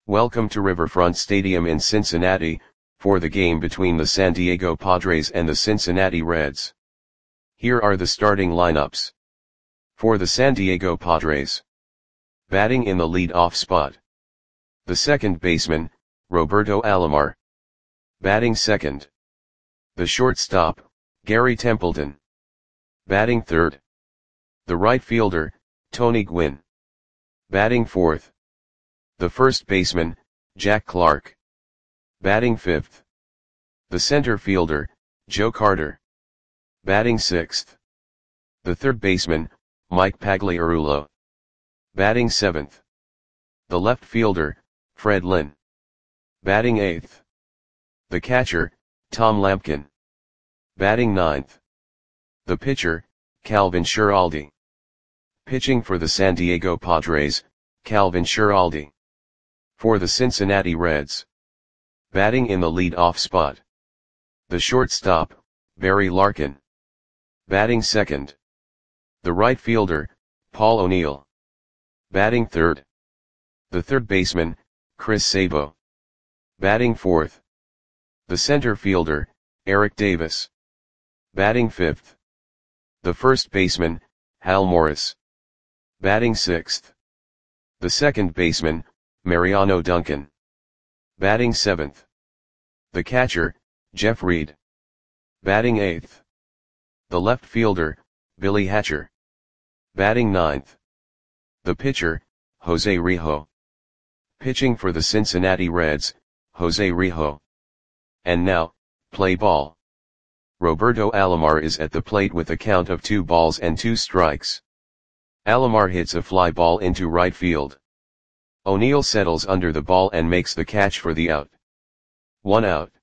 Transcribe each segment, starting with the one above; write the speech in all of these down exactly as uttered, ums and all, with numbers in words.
Welcome to Riverfront Stadium in Cincinnati, for the game between the San Diego Padres and the Cincinnati Reds. Here are the starting lineups. For the San Diego Padres. Batting in the lead-off spot. The second baseman, Roberto Alomar. Batting second. The shortstop, Gary Templeton. Batting third. The right fielder, Tony Gwynn. Batting fourth. The first baseman, Jack Clark. Batting fifth. The center fielder, Joe Carter. Batting sixth. The third baseman, Mike Pagliarulo. Batting seventh. The left fielder, Fred Lynn. Batting eighth. The catcher, Tom Lampkin. Batting ninth. The pitcher, Calvin Schiraldi. Pitching for the San Diego Padres, Calvin Schiraldi. For the Cincinnati Reds. Batting in the lead-off spot. The shortstop, Barry Larkin. Batting second. The right fielder, Paul O'Neill. Batting third. The third baseman, Chris Sabo. Batting fourth. The center fielder, Eric Davis. Batting fifth. The first baseman, Hal Morris. Batting sixth. The second baseman, Mariano Duncan. Batting seventh. The catcher, Jeff Reed. Batting eighth. The left fielder, Billy Hatcher. Batting ninth. The pitcher, Jose Rijo. Pitching for the Cincinnati Reds, Jose Rijo. And now, play ball. Roberto Alomar is at the plate with a count of two balls and two strikes. Alomar hits a fly ball into right field. O'Neill settles under the ball and makes the catch for the out. One out.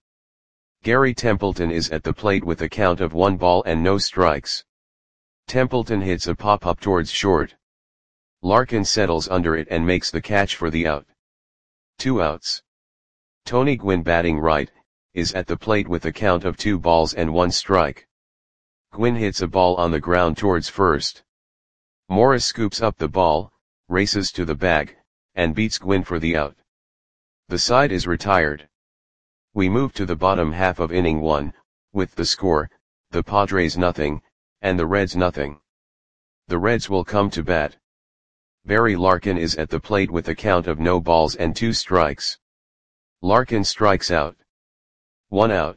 Gary Templeton is at the plate with a count of one ball and no strikes. Templeton hits a pop-up towards short. Larkin settles under it and makes the catch for the out. Two outs. Tony Gwynn, batting right, is at the plate with a count of two balls and one strike. Gwynn hits a ball on the ground towards first. Morris scoops up the ball, races to the bag, and beats Gwynn for the out. The side is retired. We move to the bottom half of inning one, with the score, the Padres nothing, and the Reds nothing. The Reds will come to bat. Barry Larkin is at the plate with a count of no balls and two strikes. Larkin strikes out. One out.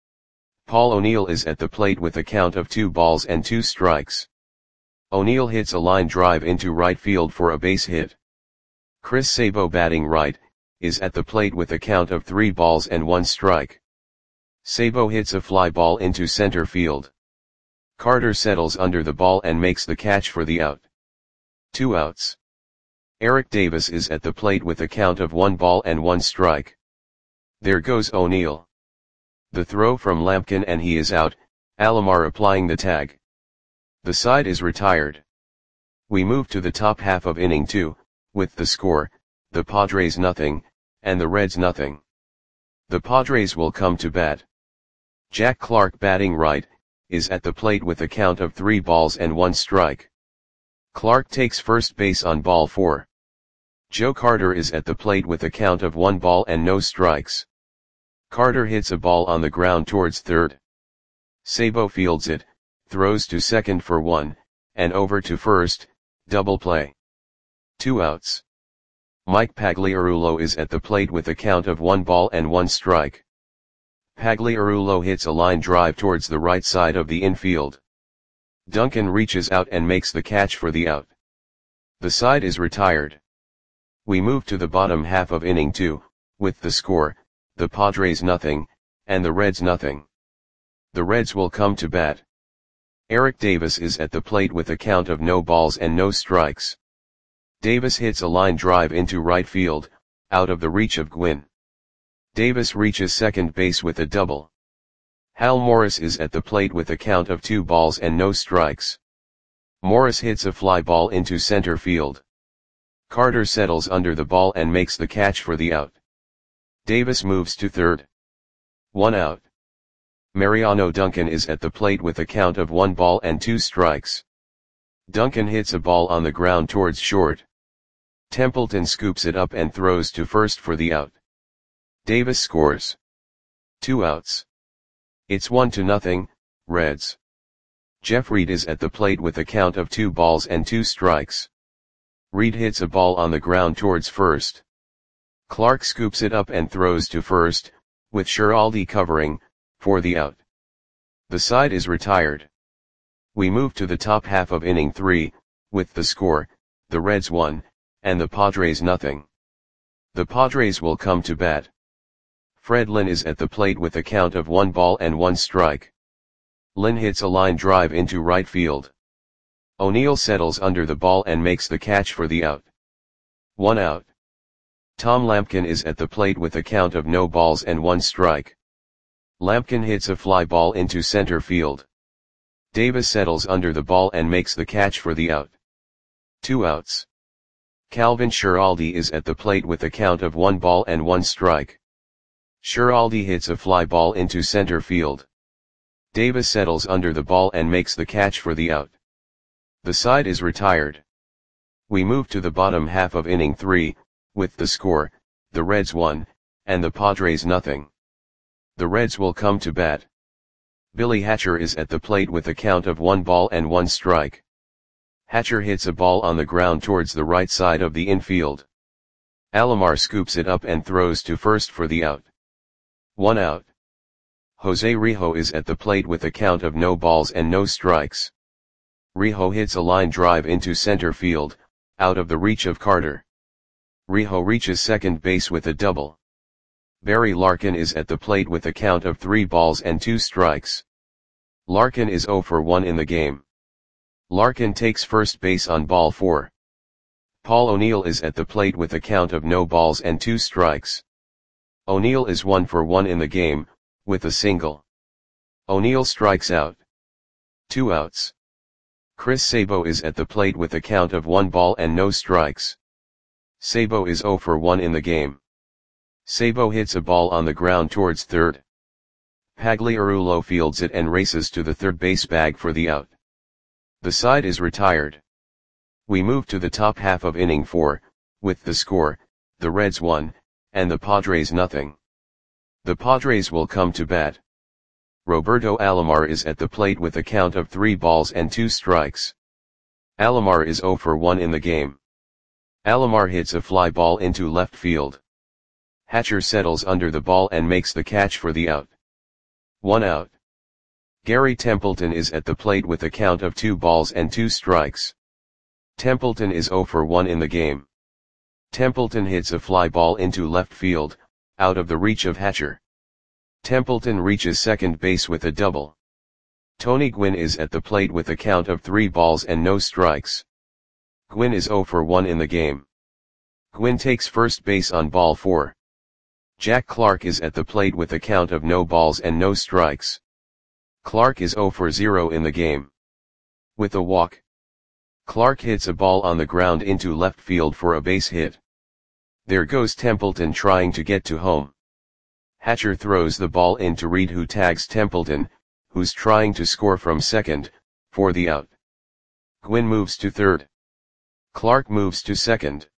Paul O'Neill is at the plate with a count of two balls and two strikes. O'Neill hits a line drive into right field for a base hit. Chris Sabo, batting right, is at the plate with a count of three balls and one strike. Sabo hits a fly ball into center field. Carter settles under the ball and makes the catch for the out. Two outs. Eric Davis is at the plate with a count of one ball and one strike. There goes O'Neill. The throw from Lampkin and he is out, Alomar applying the tag. The side is retired. We move to the top half of inning two, with the score, the Padres nothing, and the Reds nothing. The Padres will come to bat. Jack Clark, batting right, is at the plate with a count of three balls and one strike. Clark takes first base on ball four. Joe Carter is at the plate with a count of one ball and no strikes. Carter hits a ball on the ground towards third. Sabo fields it, throws to second for one, and over to first, double play. Two outs. Mike Pagliarulo is at the plate with a count of one ball and one strike. Pagliarulo hits a line drive towards the right side of the infield. Duncan reaches out and makes the catch for the out. The side is retired. We move to the bottom half of inning two, with the score, the Padres nothing, and the Reds nothing. The Reds will come to bat. Eric Davis is at the plate with a count of no balls and no strikes. Davis hits a line drive into right field, out of the reach of Gwynn. Davis reaches second base with a double. Hal Morris is at the plate with a count of two balls and no strikes. Morris hits a fly ball into center field. Carter settles under the ball and makes the catch for the out. Davis moves to third. One out. Mariano Duncan is at the plate with a count of one ball and two strikes. Duncan hits a ball on the ground towards short. Templeton scoops it up and throws to first for the out. Davis scores. Two outs. It's one to nothing, Reds. Jeff Reed is at the plate with a count of two balls and two strikes. Reed hits a ball on the ground towards first. Clark scoops it up and throws to first, with Schiraldi covering, for the out. The side is retired. We move to the top half of inning three, with the score, the Reds one, and the Padres nothing. The Padres will come to bat. Fred Lynn is at the plate with a count of one ball and one strike. Lynn hits a line drive into right field. O'Neill settles under the ball and makes the catch for the out. One out. Tom Lampkin is at the plate with a count of no balls and one strike. Lampkin hits a fly ball into center field. Davis settles under the ball and makes the catch for the out. Two outs. Calvin Schiraldi is at the plate with a count of one ball and one strike. Schiraldi hits a fly ball into center field. Davis settles under the ball and makes the catch for the out. The side is retired. We move to the bottom half of inning three, with the score, the Reds one, and the Padres nothing. The Reds will come to bat. Billy Hatcher is at the plate with a count of one ball and one strike. Hatcher hits a ball on the ground towards the right side of the infield. Alomar scoops it up and throws to first for the out. One out. Jose Rijo is at the plate with a count of no balls and no strikes. Rijo hits a line drive into center field, out of the reach of Carter. Rijo reaches second base with a double. Barry Larkin is at the plate with a count of three balls and two strikes. Larkin is zero for one in the game. Larkin takes first base on ball four. Paul O'Neill is at the plate with a count of no balls and two strikes. O'Neill is one for one in the game, with a single. O'Neill strikes out. Two outs. Chris Sabo is at the plate with a count of one ball and no strikes. Sabo is zero for one in the game. Sabo hits a ball on the ground towards third. Pagliarulo fields it and races to the third base bag for the out. The side is retired. We move to the top half of inning four, with the score, the Reds one, and the Padres nothing. The Padres will come to bat. Roberto Alomar is at the plate with a count of three balls and two strikes. Alomar is zero for one in the game. Alomar hits a fly ball into left field. Hatcher settles under the ball and makes the catch for the out. One out. Gary Templeton is at the plate with a count of two balls and two strikes. Templeton is zero for one in the game. Templeton hits a fly ball into left field, out of the reach of Hatcher. Templeton reaches second base with a double. Tony Gwynn is at the plate with a count of three balls and no strikes. Gwynn is zero for one in the game. Gwynn takes first base on ball four. Jack Clark is at the plate with a count of no balls and no strikes. Clark is zero for zero in the game. With a walk, Clark hits a ball on the ground into left field for a base hit. There goes Templeton trying to get to home. Hatcher throws the ball into Reed, who tags Templeton, who's trying to score from second, for the out. Gwynn moves to third. Clark moves to second.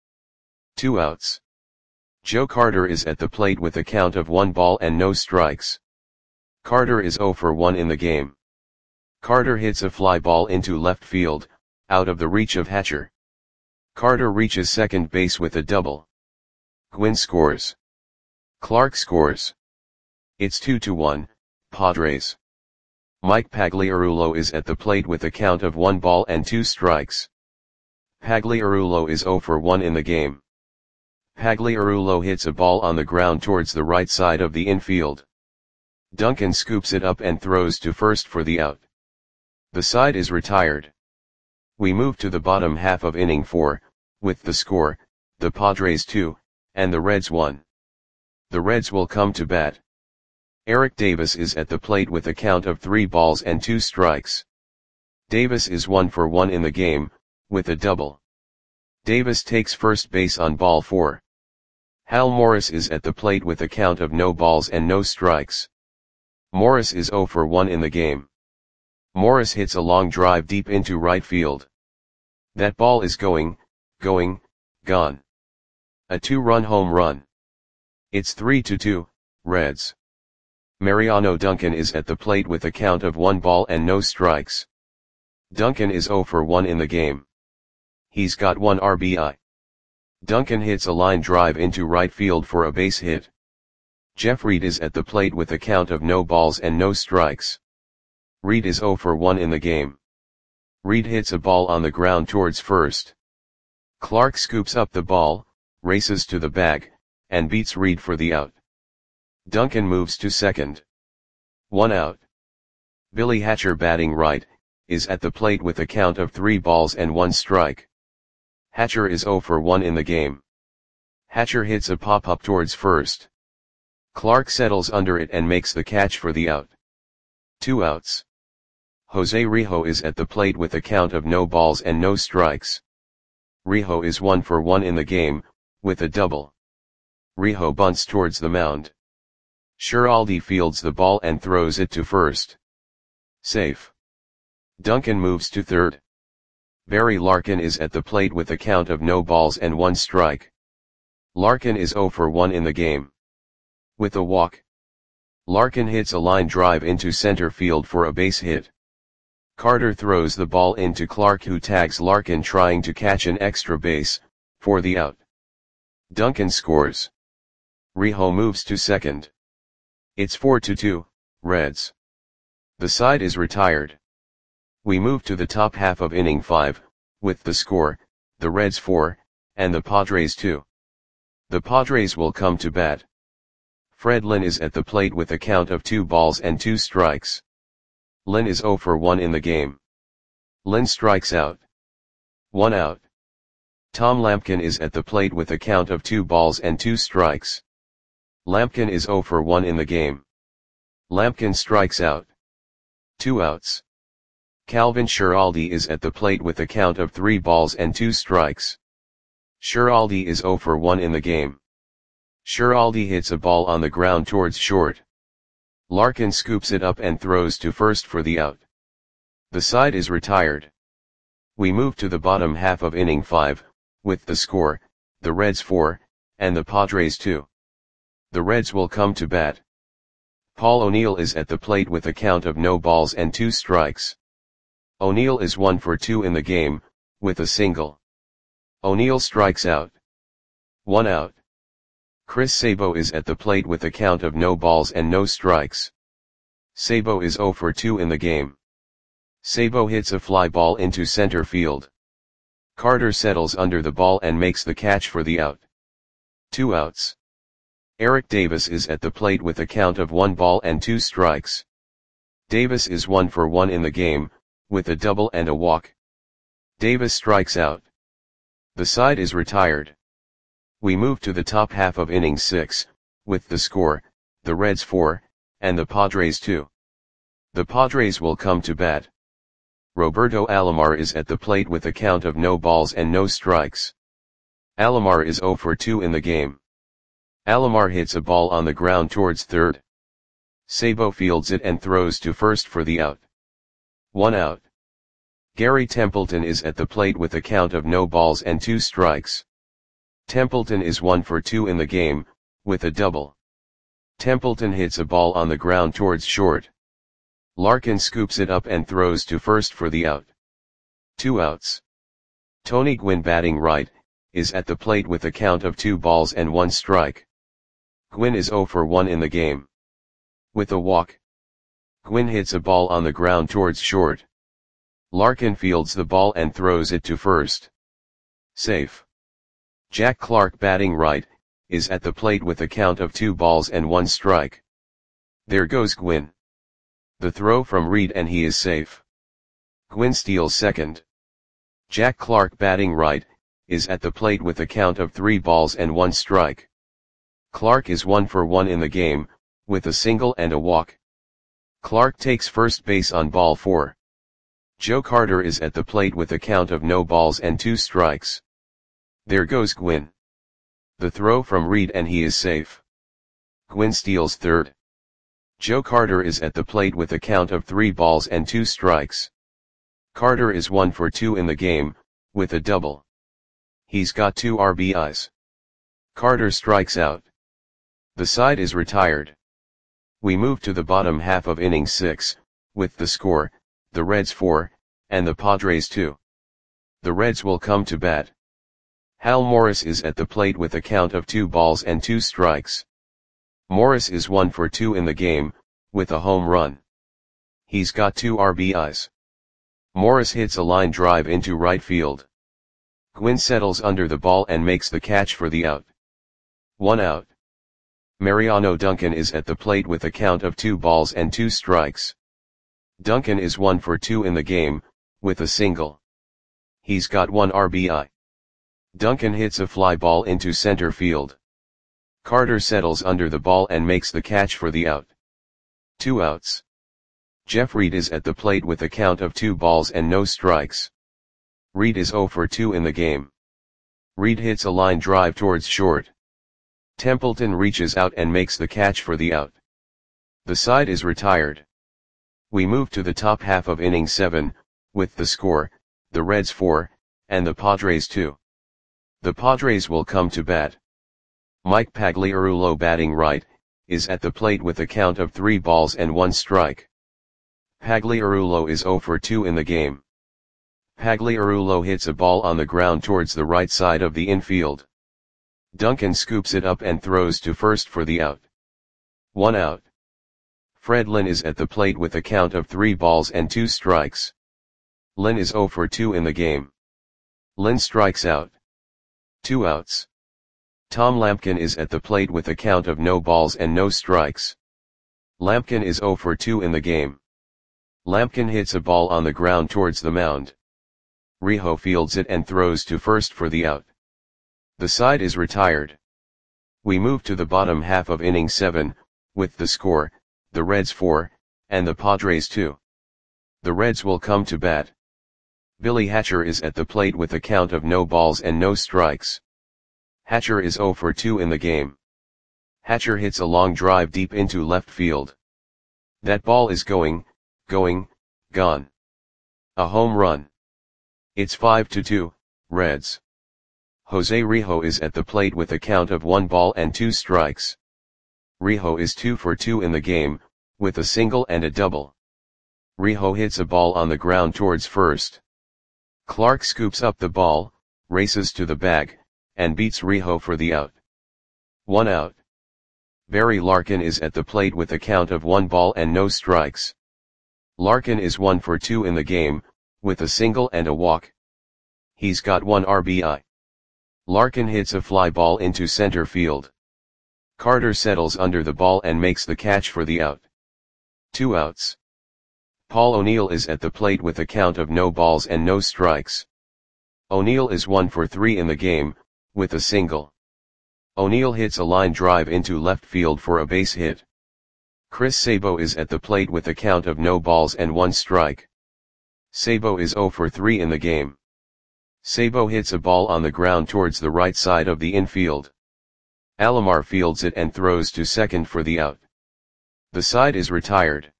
Two outs. Joe Carter is at the plate with a count of one ball and no strikes. Carter is zero for one in the game. Carter hits a fly ball into left field, out of the reach of Hatcher. Carter reaches second base with a double. Gwynn scores. Clark scores. It's two to one, Padres. Mike Pagliarulo is at the plate with a count of one ball and two strikes. Pagliarulo is zero for one in the game. Pagliarulo hits a ball on the ground towards the right side of the infield. Duncan scoops it up and throws to first for the out. The side is retired. We move to the bottom half of inning four, with the score, the Padres two, and the Reds one. The Reds will come to bat. Eric Davis is at the plate with a count of three balls and two strikes. Davis is one for one in the game, with a double. Davis takes first base on ball four. Hal Morris is at the plate with a count of no balls and no strikes. Morris is zero for one in the game. Morris hits a long drive deep into right field. That ball is going, going, gone. A two-run home run. It's three to two, Reds. Mariano Duncan is at the plate with a count of one ball and no strikes. Duncan is zero for one in the game. He's got one R B I. Duncan hits a line drive into right field for a base hit. Jeff Reed is at the plate with a count of no balls and no strikes. Reed is zero for one in the game. Reed hits a ball on the ground towards first. Clark scoops up the ball, races to the bag, and beats Reed for the out. Duncan moves to second. One out. Billy Hatcher, batting right, is at the plate with a count of three balls and one strike. Hatcher is zero for one in the game. Hatcher hits a pop-up towards first. Clark settles under it and makes the catch for the out. Two outs. Jose Rijo is at the plate with a count of no balls and no strikes. Rijo is one for one in the game, with a double. Rijo bunts towards the mound. Schiraldi fields the ball and throws it to first. Safe. Duncan moves to third. Barry Larkin is at the plate with a count of no balls and one strike. Larkin is zero for one in the game. With a walk. Larkin hits a line drive into center field for a base hit. Carter throws the ball into Clark, who tags Larkin trying to catch an extra base, for the out. Duncan scores. Rijo moves to second. It's four to two, Reds. The side is retired. We move to the top half of inning five, with the score, the Reds four, and the Padres two. The Padres will come to bat. Fred Lynn is at the plate with a count of two balls and two strikes. Lynn is zero for one in the game. Lynn strikes out. One out. Tom Lampkin is at the plate with a count of two balls and two strikes. Lampkin is zero for one in the game. Lampkin strikes out. Two outs. Calvin Schiraldi is at the plate with a count of three balls and two strikes. Schiraldi is zero for one in the game. Schiraldi hits a ball on the ground towards short. Larkin scoops it up and throws to first for the out. The side is retired. We move to the bottom half of inning five, with the score, the Reds four, and the Padres two. The Reds will come to bat. Paul O'Neill is at the plate with a count of no balls and two strikes. O'Neill is one for two in the game, with a single. O'Neill strikes out. One out. Chris Sabo is at the plate with a count of no balls and no strikes. Sabo is zero for two in the game. Sabo hits a fly ball into center field. Carter settles under the ball and makes the catch for the out. Two outs. Eric Davis is at the plate with a count of one ball and two strikes. Davis is one for one in the game, with a double and a walk. Davis strikes out. The side is retired. We move to the top half of inning six, with the score, the Reds four, and the Padres two. The Padres will come to bat. Roberto Alomar is at the plate with a count of no balls and no strikes. Alomar is zero for two in the game. Alomar hits a ball on the ground towards third. Sabo fields it and throws to first for the out. One out. Gary Templeton is at the plate with a count of no balls and two strikes. Templeton is one for two in the game, with a double. Templeton hits a ball on the ground towards short. Larkin scoops it up and throws to first for the out. Two outs. Tony Gwynn, batting right, is at the plate with a count of two balls and one strike. Gwynn is zero for one in the game. With a walk. Gwynn hits a ball on the ground towards short. Larkin fields the ball and throws it to first. Safe. Jack Clark, batting right, is at the plate with a count of two balls and one strike. There goes Gwynn. The throw from Reed and he is safe. Gwynn steals second. Jack Clark, batting right, is at the plate with a count of three balls and one strike. Clark is one for one in the game, with a single and a walk. Clark takes first base on ball four. Joe Carter is at the plate with a count of no balls and two strikes. There goes Gwynn. The throw from Reed and he is safe. Gwynn steals third. Joe Carter is at the plate with a count of three balls and two strikes. Carter is one for two in the game, with a double. He's got two R B Is. Carter strikes out. The side is retired. We move to the bottom half of inning six, with the score, the Reds four, and the Padres two. The Reds will come to bat. Hal Morris is at the plate with a count of two balls and two strikes. Morris is one for two in the game, with a home run. He's got two R B Is. Morris hits a line drive into right field. Gwynn settles under the ball and makes the catch for the out. One out. Mariano Duncan is at the plate with a count of two balls and two strikes. Duncan is one for two in the game, with a single. He's got one R B I. Duncan hits a fly ball into center field. Carter settles under the ball and makes the catch for the out. Two outs. Jeff Reed is at the plate with a count of two balls and no strikes. Reed is zero for two in the game. Reed hits a line drive towards short. Templeton reaches out and makes the catch for the out. The side is retired. We move to the top half of inning seven, with the score, the Reds four, and the Padres two. The Padres will come to bat. Mike Pagliarulo, batting right, is at the plate with a count of three balls and one strike. Pagliarulo is zero for two in the game. Pagliarulo hits a ball on the ground towards the right side of the infield. Duncan scoops it up and throws to first for the out. One out. Fred Lynn is at the plate with a count of three balls and two strikes. Lynn is zero for two in the game. Lynn strikes out. Two outs. Tom Lampkin is at the plate with a count of no balls and no strikes. Lampkin is zero for two in the game. Lampkin hits a ball on the ground towards the mound. Rijo fields it and throws to first for the out. The side is retired. We move to the bottom half of inning seven, with the score, the Reds four, and the Padres two. The Reds will come to bat. Billy Hatcher is at the plate with a count of no balls and no strikes. Hatcher is zero for two in the game. Hatcher hits a long drive deep into left field. That ball is going, going, gone. A home run. It's five to two, Reds. Jose Rijo is at the plate with a count of one ball and two strikes. Rijo is two for two in the game, with a single and a double. Rijo hits a ball on the ground towards first. Clark scoops up the ball, races to the bag, and beats Rijo for the out. One out. Barry Larkin is at the plate with a count of one ball and no strikes. Larkin is one for two in the game, with a single and a walk. He's got one R B I. Larkin hits a fly ball into center field. Carter settles under the ball and makes the catch for the out. Two outs. Paul O'Neill is at the plate with a count of no balls and no strikes. O'Neill is one for three in the game, with a single. O'Neill hits a line drive into left field for a base hit. Chris Sabo is at the plate with a count of no balls and one strike. Sabo is zero for three in the game. Sabo hits a ball on the ground towards the right side of the infield. Alomar fields it and throws to second for the out. The side is retired.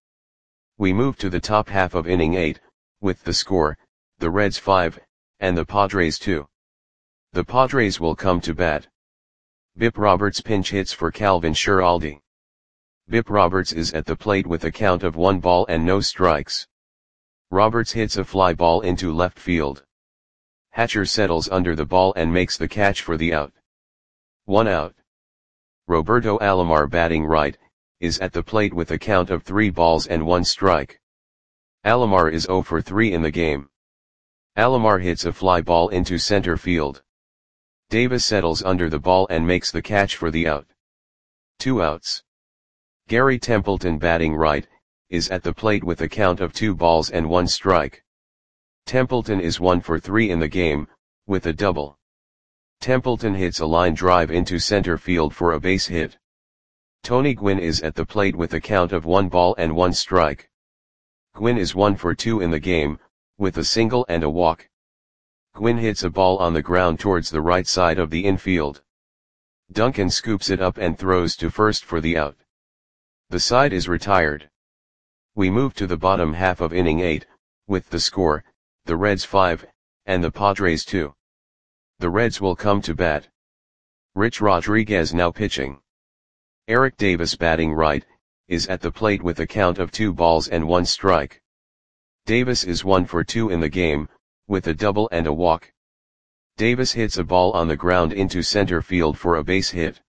We move to the top half of inning eight, with the score, the Reds five, and the Padres two. The Padres will come to bat. Bip Roberts pinch hits for Calvin Schiraldi. Bip Roberts is at the plate with a count of one ball and no strikes. Roberts hits a fly ball into left field. Hatcher settles under the ball and makes the catch for the out. One out. Roberto Alomar, batting right, is at the plate with a count of three balls and one strike. Alomar is zero for three in the game. Alomar hits a fly ball into center field. Davis settles under the ball and makes the catch for the out. Two outs. Gary Templeton, batting right, is at the plate with a count of two balls and one strike. Templeton is one for three in the game, with a double. Templeton hits a line drive into center field for a base hit. Tony Gwynn is at the plate with a count of one ball and one strike. Gwynn is one for two in the game, with a single and a walk. Gwynn hits a ball on the ground towards the right side of the infield. Duncan scoops it up and throws to first for the out. The side is retired. We move to the bottom half of inning eight, with the score, the Reds five, and the Padres two. The Reds will come to bat. Rich Rodriguez now pitching. Eric Davis batting right, is at the plate with a count of two balls and one strike. Davis is one for two in the game, with a double and a walk. Davis hits a ball on the ground into center field for a base hit.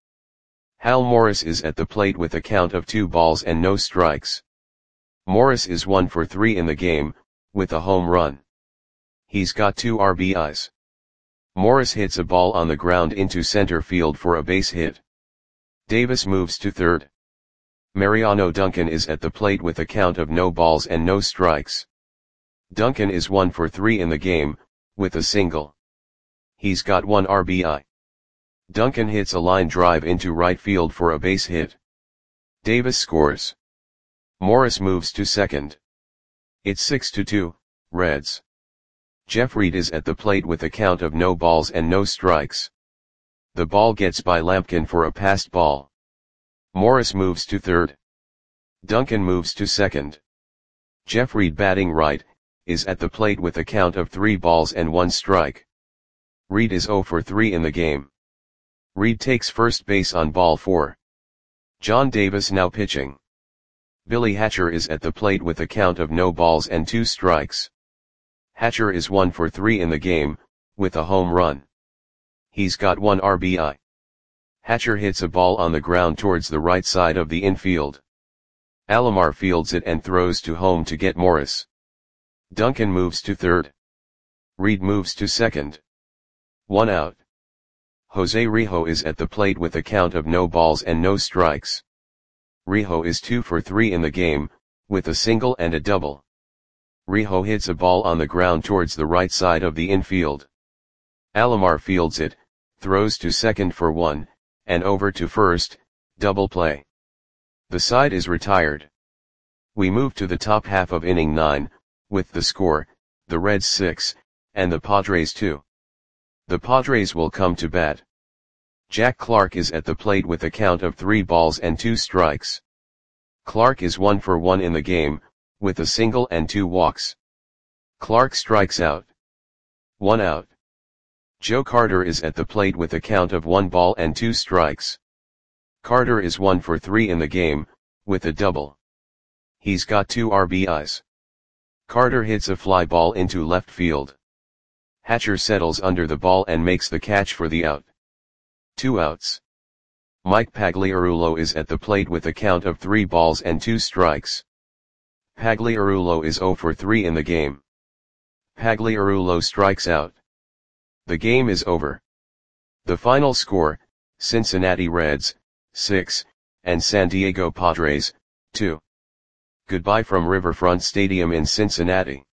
Hal Morris is at the plate with a count of two balls and no strikes. Morris is one for three in the game, with a home run. He's got two R B Is. Morris hits a ball on the ground into center field for a base hit. Davis moves to third. Mariano Duncan is at the plate with a count of no balls and no strikes. Duncan is one for three in the game, with a single. He's got one R B I. Duncan hits a line drive into right field for a base hit. Davis scores. Morris moves to second. It's six to two, Reds. Jeff Reed is at the plate with a count of no balls and no strikes. The ball gets by Lampkin for a passed ball. Morris moves to third. Duncan moves to second. Jeff Reed batting right, is at the plate with a count of three balls and one strike. Reed is zero for three in the game. Reed takes first base on ball four. John Davis now pitching. Billy Hatcher is at the plate with a count of no balls and two strikes. Hatcher is one for three in the game, with a home run. He's got one R B I. Hatcher hits a ball on the ground towards the right side of the infield. Alomar fields it and throws to home to get Morris. Duncan moves to third. Reed moves to second. One out. Jose Rijo is at the plate with a count of no balls and no strikes. Rijo is two for three in the game, with a single and a double. Rijo hits a ball on the ground towards the right side of the infield. Alomar fields it, throws to second for one, and over to first, double play. The side is retired. We move to the top half of inning nine, with the score, the Reds six, and the Padres two. The Padres will come to bat. Jack Clark is at the plate with a count of three balls and two strikes. Clark is one for one in the game, with a single and two walks. Clark strikes out. One out. Joe Carter is at the plate with a count of one ball and two strikes. Carter is one for three in the game, with a double. He's got two R B Is. Carter hits a fly ball into left field. Hatcher settles under the ball and makes the catch for the out. Two outs. Mike Pagliarulo is at the plate with a count of three balls and two strikes. Pagliarulo is zero for three in the game. Pagliarulo strikes out. The game is over. The final score, Cincinnati Reds, six, and San Diego Padres, two. Goodbye from Riverfront Stadium in Cincinnati.